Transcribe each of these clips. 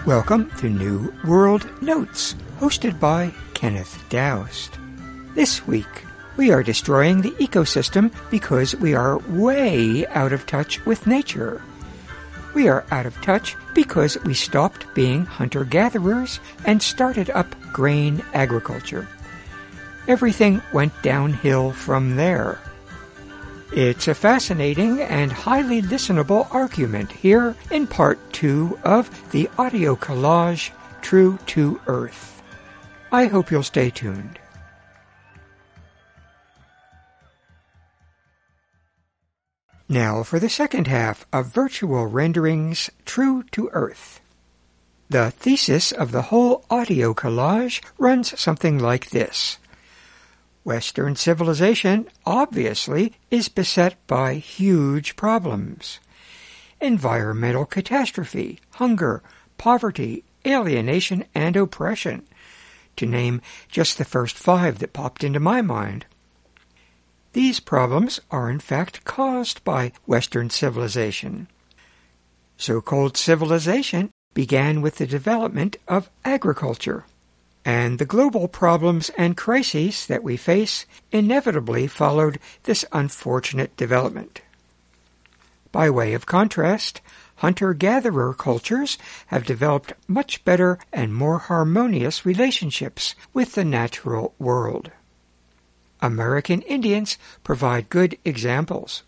Welcome to New World Notes, hosted by Kenneth Daoust. This week, we are destroying the ecosystem because we are way out of touch with nature. We are out of touch because we stopped being hunter-gatherers and started up grain agriculture. Everything went downhill from there. It's a fascinating and highly listenable argument here in part 2 of the audio collage True to Earth. I hope you'll stay tuned. Now for the second half of Virtual Renderings True to Earth. The thesis of the whole audio collage runs something like this. Western civilization, obviously, is beset by huge problems. Environmental catastrophe, hunger, poverty, alienation, and oppression, to name just the first 5 that popped into my mind. These problems are in fact caused by Western civilization. So-called civilization began with the development of agriculture, and the global problems and crises that we face inevitably followed this unfortunate development. By way of contrast, hunter-gatherer cultures have developed much better and more harmonious relationships with the natural world. American Indians provide good examples.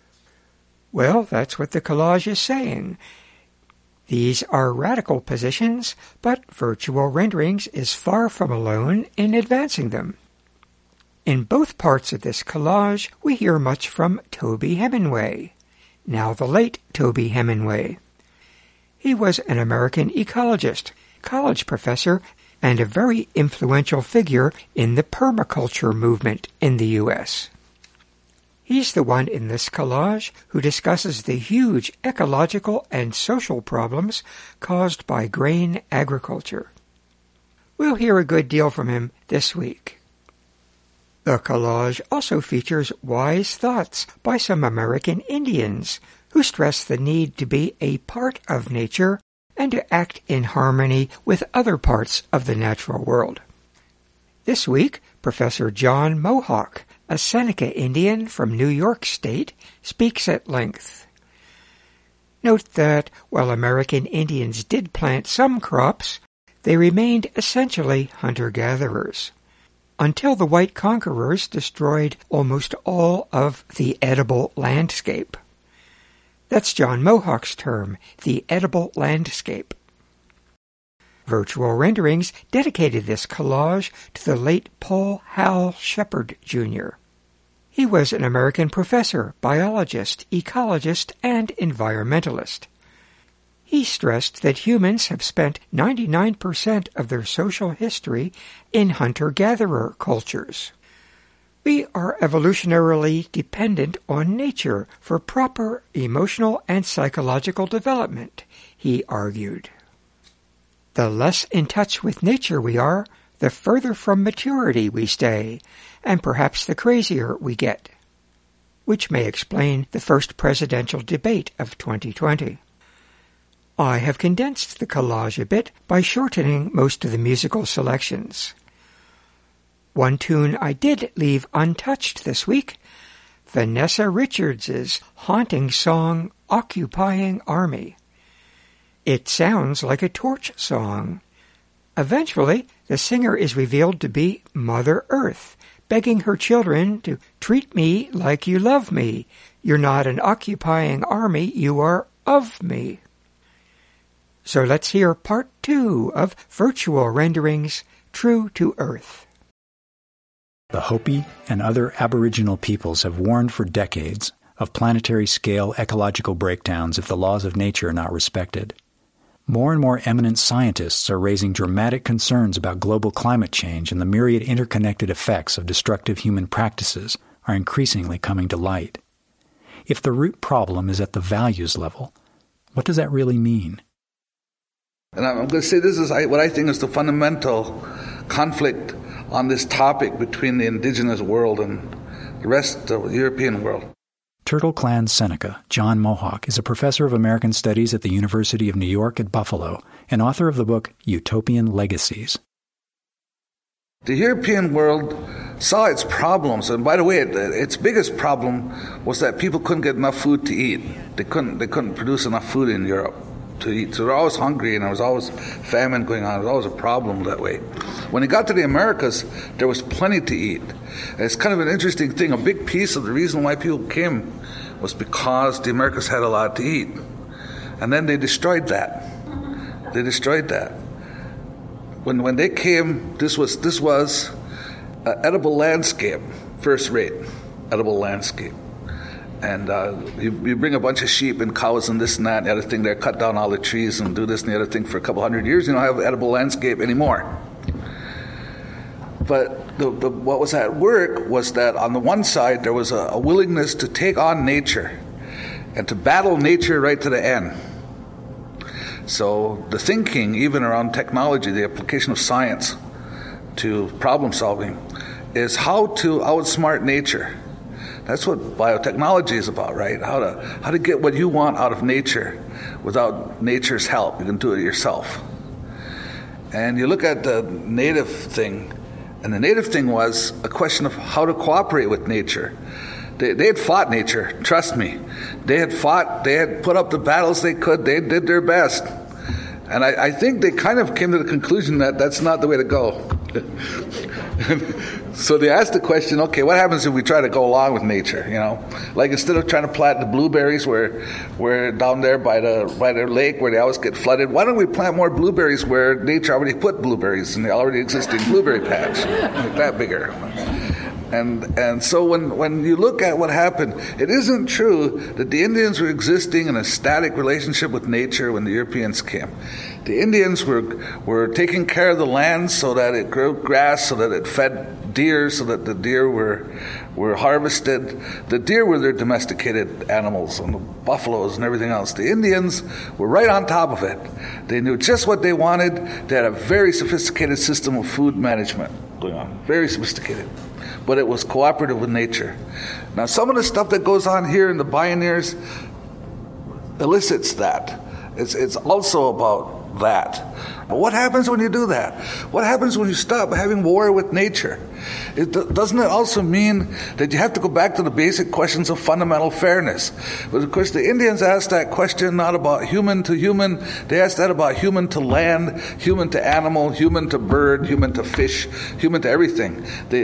Well, that's what the collage is saying. These are radical positions, but Virtual Renderings is far from alone in advancing them. In both parts of this collage, we hear much from Toby Hemenway, now the late Toby Hemenway. He was an American ecologist, college professor, and a very influential figure in the permaculture movement in the U.S. He's the one in this collage who discusses the huge ecological and social problems caused by grain agriculture. We'll hear a good deal from him this week. The collage also features wise thoughts by some American Indians who stress the need to be a part of nature and to act in harmony with other parts of the natural world. This week, Professor John Mohawk, a Seneca Indian from New York State, speaks at length. Note that while American Indians did plant some crops, they remained essentially hunter-gatherers, until the white conquerors destroyed almost all of the edible landscape. That's John Mohawk's term, the edible landscape. Virtual Renderings dedicated this collage to the late Paul Hal Shepard, Jr. He was an American professor, biologist, ecologist, and environmentalist. He stressed that humans have spent 99% of their social history in hunter-gatherer cultures. We are evolutionarily dependent on nature for proper emotional and psychological development, he argued. The less in touch with nature we are, the further from maturity we stay, and perhaps the crazier we get, which may explain the first presidential debate of 2020. I have condensed the collage a bit by shortening most of the musical selections. One tune I did leave untouched this week, Vanessa Richards' haunting song, Occupying Army. It sounds like a torch song. Eventually, the singer is revealed to be Mother Earth, begging her children to treat me like you love me. You're not an occupying army, you are of me. So let's hear part 2 of Virtual Renderings True to Earth. The Hopi and other Aboriginal peoples have warned for decades of planetary-scale ecological breakdowns if the laws of nature are not respected. More and more eminent scientists are raising dramatic concerns about global climate change, and the myriad interconnected effects of destructive human practices are increasingly coming to light. If the root problem is at the values level, what does that really mean? And I'm going to say this is what I think is the fundamental conflict on this topic between the indigenous world and the rest of the European world. Turtle Clan Seneca, John Mohawk, is a professor of American Studies at the University of New York at Buffalo and author of the book Utopian Legacies. The European world saw its problems, and by the way, its biggest problem was that people couldn't get enough food to eat. They couldn't produce enough food in Europe to eat, so they're always hungry, and there was always famine going on. It was always a problem that way. When it got to the Americas, there was plenty to eat. And it's kind of an interesting thing. A big piece of the reason why people came was because the Americas had a lot to eat, and then they destroyed that. When they came, this was an edible landscape, first rate edible landscape. And you bring a bunch of sheep and cows and this and that and the other thing there, cut down all the trees and do this and the other thing for a couple hundred years, you don't have an edible landscape anymore. But what was at work was that on the one side there was a willingness to take on nature and to battle nature right to the end. So the thinking, even around technology, the application of science to problem solving, is how to outsmart nature. That's what biotechnology is about, right? How to get what you want out of nature without nature's help. You can do it yourself. And you look at the native thing, and the native thing was a question of how to cooperate with nature. They had fought nature, trust me. They had put up the battles they could, they did their best. And I think they kind of came to the conclusion that that's not the way to go. So they asked the question, okay, what happens if we try to go along with nature, you know? Like instead of trying to plant the blueberries where down there by the lake where they always get flooded, why don't we plant more blueberries where nature already put blueberries in the already existing blueberry patch, like that bigger. And so when you look at what happened, it isn't true that the Indians were existing in a static relationship with nature when the Europeans came. The Indians were taking care of the land so that it grew grass, so that it fed deer, so that the deer were harvested. The deer were their domesticated animals, and the buffaloes and everything else. The Indians were right on top of it. They knew just what they wanted. They had a very sophisticated system of food management going on, very sophisticated. But it was cooperative with nature. Now, some of the stuff that goes on here in the Pioneers elicits that. It's also about that. But what happens when you do that? What happens when you stop having war with nature? Doesn't it also mean that you have to go back to the basic questions of fundamental fairness? But of course, the Indians asked that question not about human to human. They asked that about human to land, human to animal, human to bird, human to fish, human to everything.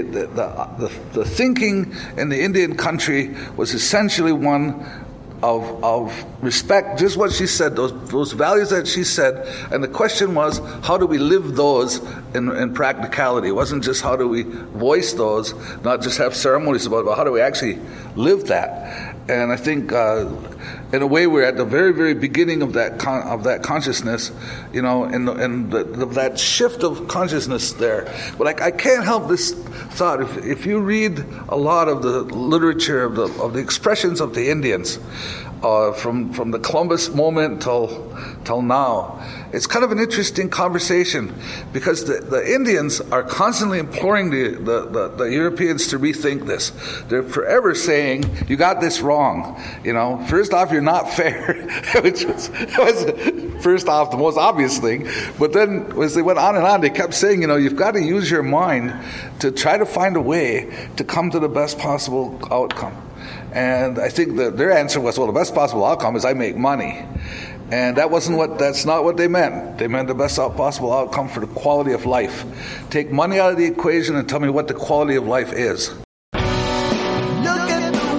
The thinking in the Indian country was essentially one of respect, just what she said, those values that she said, and the question was, how do we live those in practicality? It wasn't just how do we voice those, not just have ceremonies about it, but how do we actually live that? And I think, in a way, we're at the very, very beginning of that consciousness, you know, and that shift of consciousness there. But I can't help this thought. If you read a lot of the literature of the expressions of the Indians, from the Columbus moment till now, it's kind of an interesting conversation, because the Indians are constantly imploring the Europeans to rethink this. They're forever saying, you got this wrong. You know, first off, you're not fair, which was first off the most obvious thing. But then as they went on and on, they kept saying, you know, you've got to use your mind to try to find a way to come to the best possible outcome. And I think that their answer was, well, the best possible outcome is I make money. And that's not what they meant. They meant the best possible outcome for the quality of life. Take money out of the equation and tell me what the quality of life is. Look at the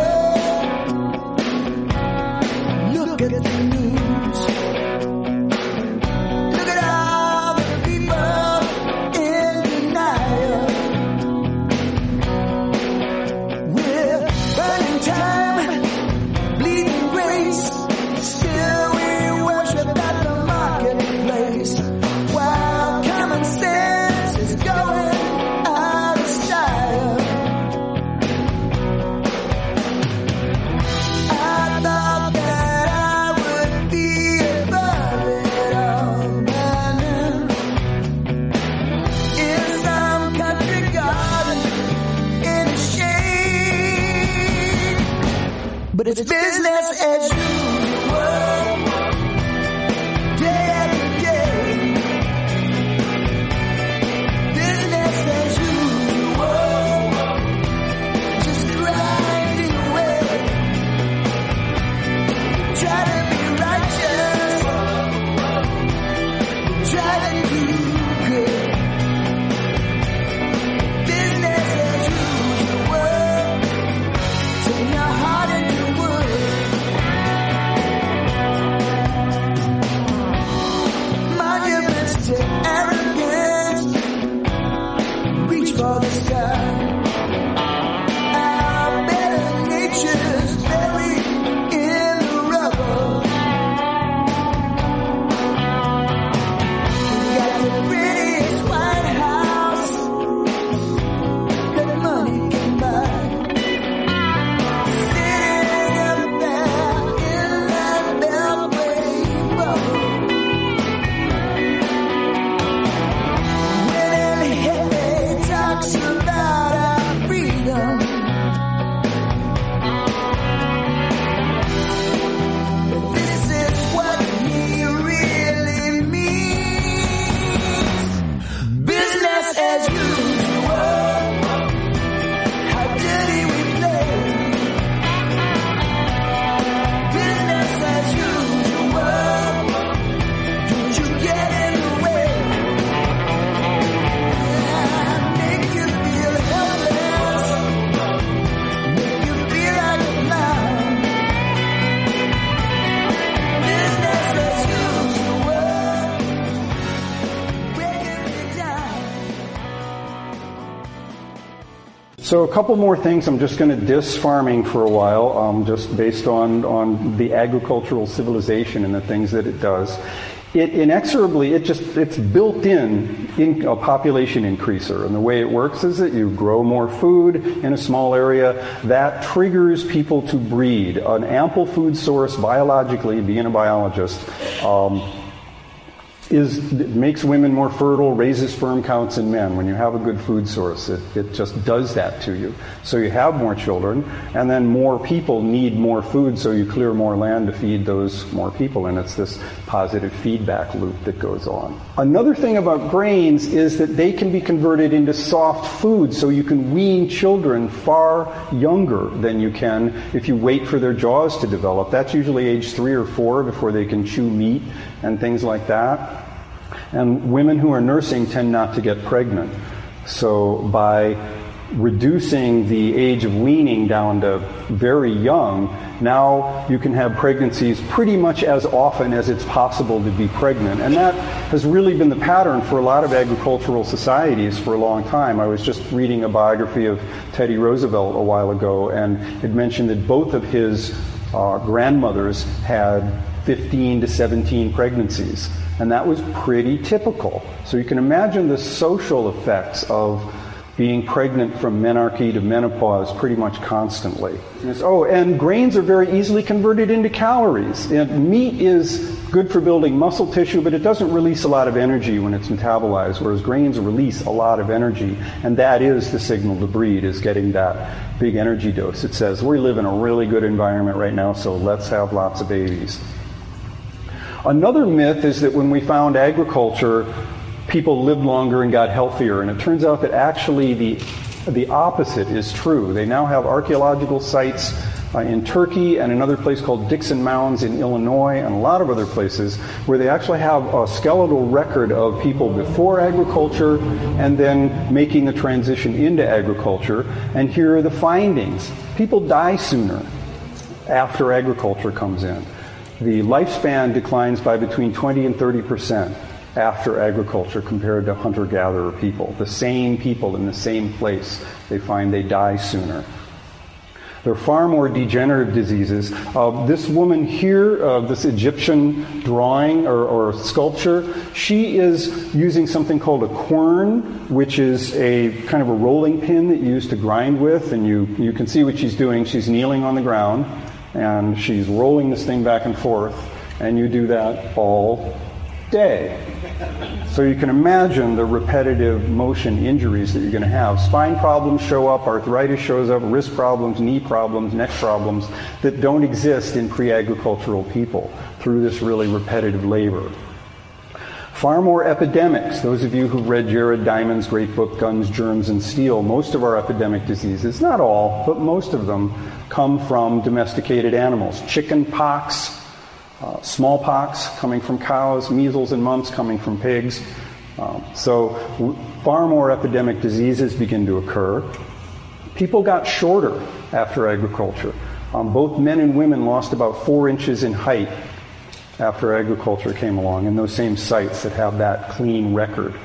weather. Look at the news. Look at all the people in denial. We're burning time, bleeding grace. Still we worship at the marketplace, while common sense is going out of style. So a couple more things. I'm just going to diss farming for a while, just based on the agricultural civilization and the things that it does. It inexorably, it's built in a population increaser. And the way it works is that you grow more food in a small area. That triggers people to breed. An ample food source, biologically, being a biologist, makes women more fertile, raises sperm counts in men. When you have a good food source, it just does that to you. So you have more children, and then more people need more food, so you clear more land to feed those more people, and it's this positive feedback loop that goes on. Another thing about grains is that they can be converted into soft food, so you can wean children far younger than you can if you wait for their jaws to develop. That's usually age 3 or 4 before they can chew meat and things like that. And women who are nursing tend not to get pregnant. So by reducing the age of weaning down to very young, now you can have pregnancies pretty much as often as it's possible to be pregnant. And that has really been the pattern for a lot of agricultural societies for a long time. I was just reading a biography of Teddy Roosevelt a while ago, and it mentioned that both of his grandmothers had 15 to 17 pregnancies. And that was pretty typical. So you can imagine the social effects of being pregnant from menarche to menopause pretty much constantly. And grains are very easily converted into calories. And meat is good for building muscle tissue, but it doesn't release a lot of energy when it's metabolized, whereas grains release a lot of energy. And that is the signal to breed, is getting that big energy dose. It says, we live in a really good environment right now, so let's have lots of babies. Another myth is that when we found agriculture, people lived longer and got healthier. And it turns out that actually the opposite is true. They now have archaeological sites in Turkey and another place called Dixon Mounds in Illinois and a lot of other places where they actually have a skeletal record of people before agriculture and then making the transition into agriculture. And here are the findings. People die sooner after agriculture comes in. The lifespan declines by between 20 and 30% after agriculture compared to hunter-gatherer people. The same people in the same place, they find they die sooner. There are far more degenerative diseases. This woman here, this Egyptian drawing or sculpture, she is using something called a quern, which is a kind of a rolling pin that you use to grind with, and you can see what she's doing. She's kneeling on the ground, and she's rolling this thing back and forth, and you do that all day. So you can imagine the repetitive motion injuries that you're going to have. Spine problems show up, arthritis shows up, wrist problems, knee problems, neck problems that don't exist in pre-agricultural people through this really repetitive labor. Far more epidemics. Those of you who've read Jared Diamond's great book, Guns, Germs, and Steel, most of our epidemic diseases, not all, but most of them, come from domesticated animals. Chicken pox, smallpox coming from cows, measles and mumps coming from pigs. So far more epidemic diseases begin to occur. People got shorter after agriculture. Both men and women lost about 4 inches in height after agriculture came along in those same sites that have that clean record.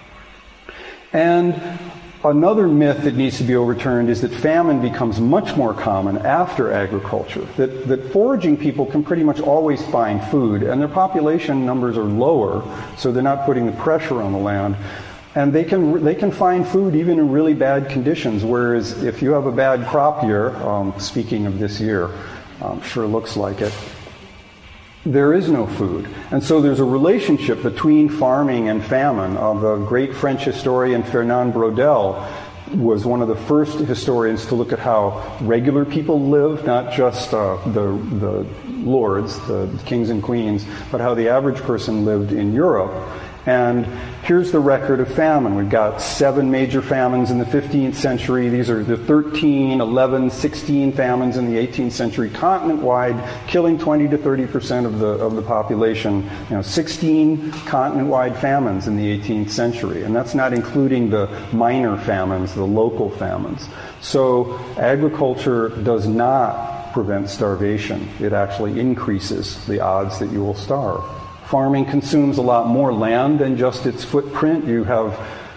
And another myth that needs to be overturned is that famine becomes much more common after agriculture, that foraging people can pretty much always find food, and their population numbers are lower, so they're not putting the pressure on the land. And they can find food even in really bad conditions, whereas if you have a bad crop year, speaking of this year, sure looks like it, there is no food. And so there's a relationship between farming and famine. The great French historian Fernand Braudel was one of the first historians to look at how regular people lived, not just the lords, the kings and queens, but how the average person lived in Europe. And here's the record of famine. We've got 7 major famines in the 15th century. These are the 13, 11, 16 famines in the 18th century, continent-wide, killing 20 to 30% of the population. 16 continent-wide famines in the 18th century. And that's not including the minor famines, the local famines. So agriculture does not prevent starvation. It actually increases the odds that you will starve. Farming consumes a lot more land than just its footprint. You have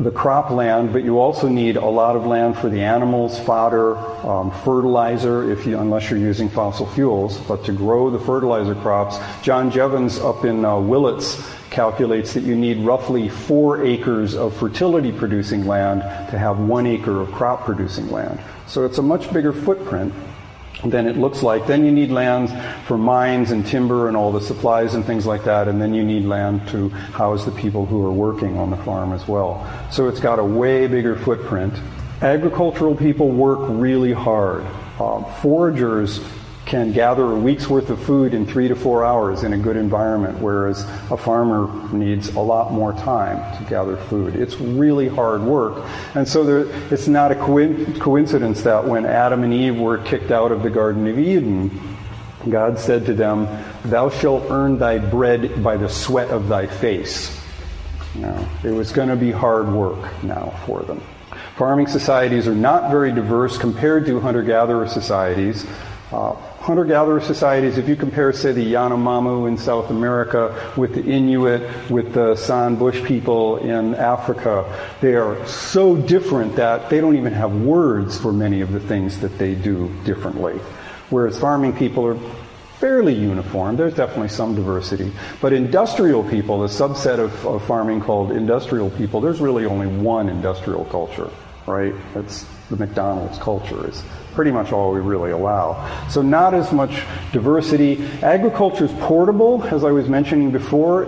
the cropland, but you also need a lot of land for the animals, fodder, fertilizer, unless you're using fossil fuels. But to grow the fertilizer crops, John Jevons up in Willits calculates that you need roughly 4 acres of fertility-producing land to have 1 acre of crop-producing land. So it's a much bigger footprint than it looks like. Then you need land for mines and timber and all the supplies and things like that, and then you need land to house the people who are working on the farm as well. So it's got a way bigger footprint. Agricultural people work really hard. Foragers can gather a week's worth of food in 3 to 4 hours in a good environment, whereas a farmer needs a lot more time to gather food. It's really hard work. And so it's not a coincidence that when Adam and Eve were kicked out of the Garden of Eden, God said to them, "Thou shalt earn thy bread by the sweat of thy face." Now, it was going to be hard work now for them. Farming societies are not very diverse compared to hunter-gatherer societies. Hunter-gatherer societies, if you compare, say, the Yanomamo in South America with the Inuit, with the San Bush people in Africa, they are so different that they don't even have words for many of the things that they do differently. Whereas farming people are fairly uniform. There's definitely some diversity. But industrial people, the subset of farming called industrial people, there's really only one industrial culture, right? That's the McDonald's culture is pretty much all we really allow. So not as much diversity. Agriculture is portable, as I was mentioning before.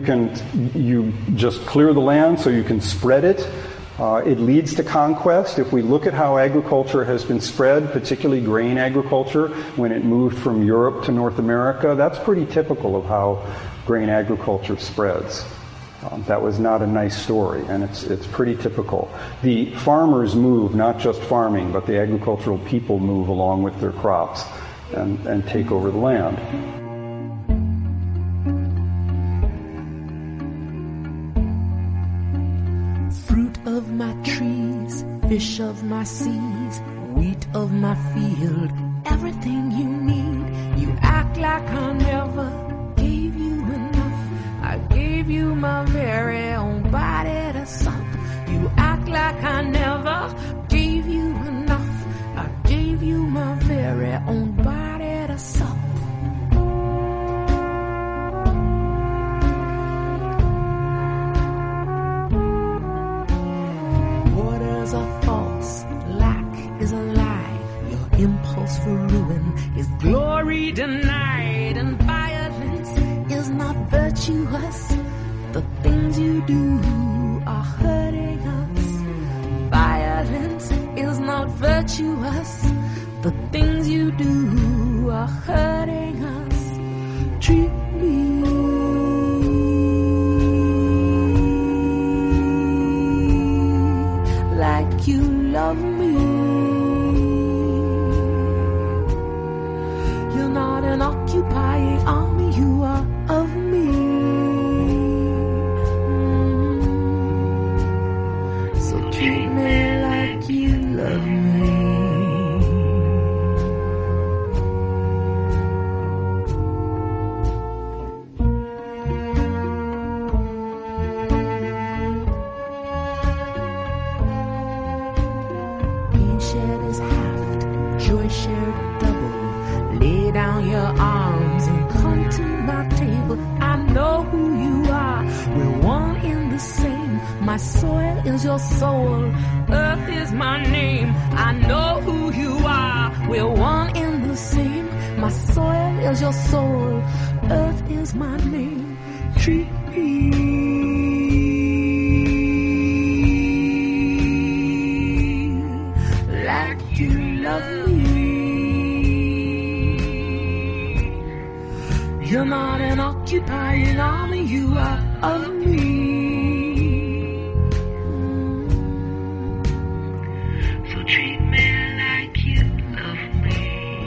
You just clear the land so you can spread it. It leads to conquest. If we look at how agriculture has been spread, particularly grain agriculture, when it moved from Europe to North America, that's pretty typical of how grain agriculture spreads. That was not a nice story, and it's pretty typical. The farmers move, not just farming, but the agricultural people move along with their crops and take over the land. Fruit of my trees, fish of my seas, wheat of my field, everything you need. You act like I never gave you enough. I gave you my very own body to suck. You act like I never gave you enough. I gave you my very own body to suck. Waters are false, lack is a lie. Your impulse for ruin is glory denied, and violence is not virtuous. The things you do are hurting us. Violence is not virtuous. The things you do are hurting us. Treat me like you love me. You're not an occupying army, you are of me. So treat me like you love me. Pain shared is halved, joy shared double. Lay down your arms and come to my table. I know who you are, we're one in the same. My soil is your soul, earth is my name. I know who you are, we're one in the same. My soil is your soul, earth is my name. Treat me like you love me. You're not an occupying army, you are of me. So treat me like you love me.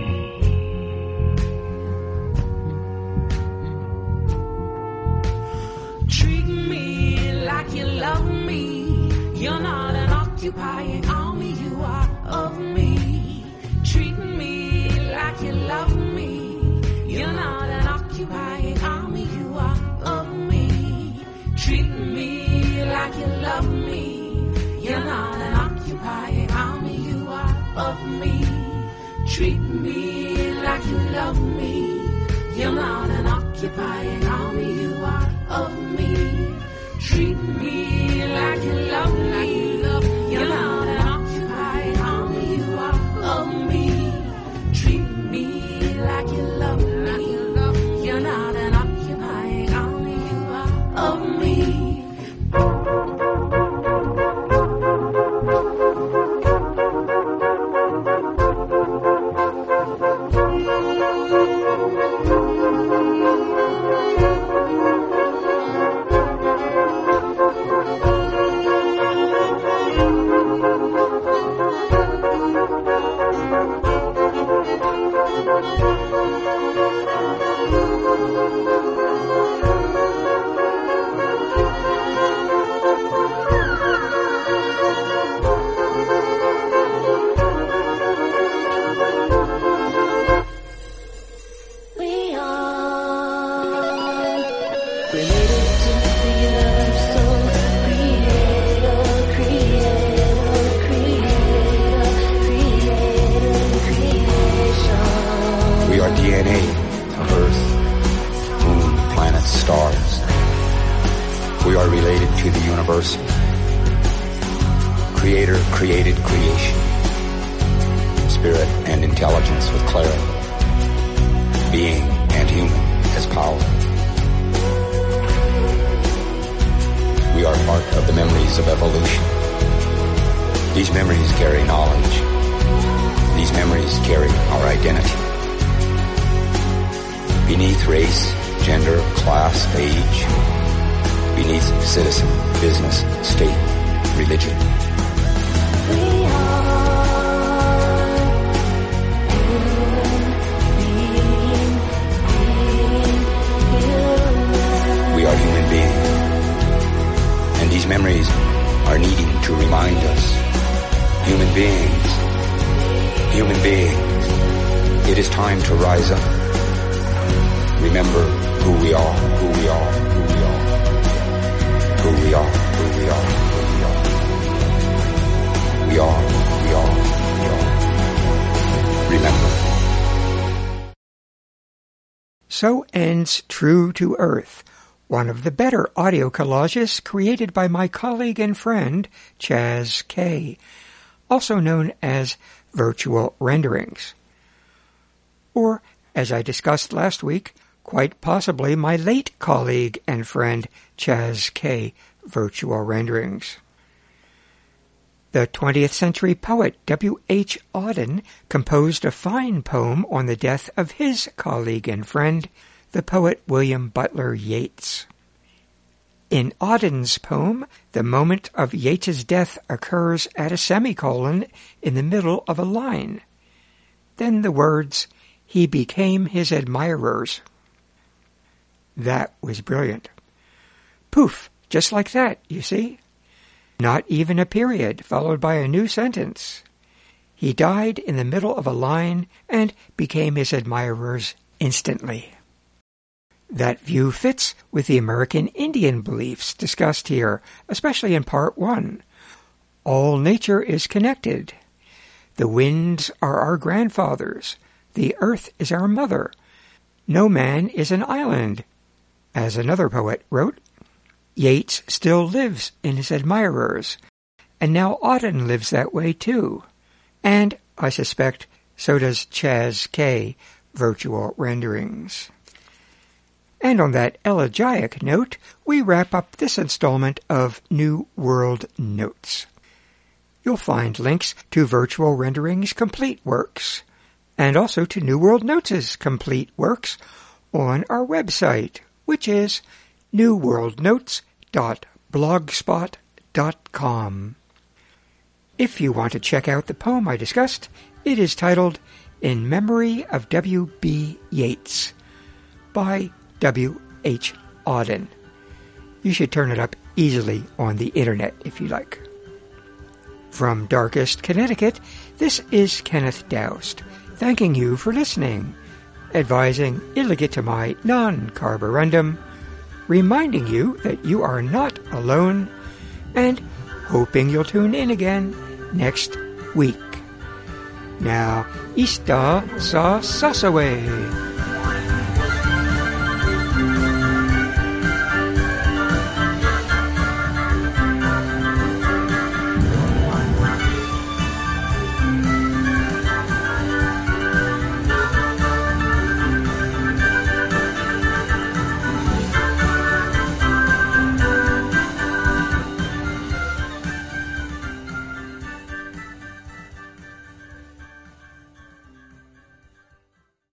Treat me like you love me. You're not an occupying army, you are of me. Treat me like you love me. You're not an occupying army, you are of me. Treat me like you love me. You're not an occupying army, you are of me. Treat me like you love me. You're not an occupying army, you are of me. Treat me like you love me. You're not an occupying army, you are of me. Treat me like you love me. You're not an occupying army, you are of me. Creator created creation, spirit and intelligence with clarity, being and human as power. We are part of the memories of evolution. These memories carry knowledge. These memories carry our identity. Beneath race, gender, class, age, beneath citizen, business, state, religion. We are human beings. And these memories are needing to remind us. Human beings. It is time to rise up. Remember who we are, who we are, who we are. Who we are, who we are, who we are. We are. Remember. So ends True to Earth, one of the better audio collages created by my colleague and friend, Chaz K., also known as Virtual Renderings. Or, as I discussed last week, quite possibly my late colleague and friend, Chaz K., Virtual Renderings. The 20th century poet W.H. Auden composed a fine poem on the death of his colleague and friend, the poet William Butler Yeats. In Auden's poem, the moment of Yeats's death occurs at a semicolon in the middle of a line. Then the words, "He became his admirers." That was brilliant. Poof, just like that, you see? Not even a period, followed by a new sentence. He died in the middle of a line and became his admirers instantly. That view fits with the American Indian beliefs discussed here, especially in Part 1. All nature is connected. The winds are our grandfathers. The earth is our mother. No man is an island, as another poet wrote. Yeats still lives in his admirers, and now Auden lives that way too. And, I suspect, so does Chaz K., Virtual Renderings. And on that elegiac note, we wrap up this installment of New World Notes. You'll find links to Virtual Renderings' complete works, and also to New World Notes' complete works on our website, which is newworldnotes.blogspot.com. If you want to check out the poem I discussed, it is titled In Memory of W.B. Yeats by W.H. Auden. You should turn it up easily on the internet if you like. From darkest Connecticut, this is Kenneth Doust, thanking you for listening, advising illegitimai non carborundum, reminding you that you are not alone, and hoping you'll tune in again next week. Now, Ista sa Sasaway.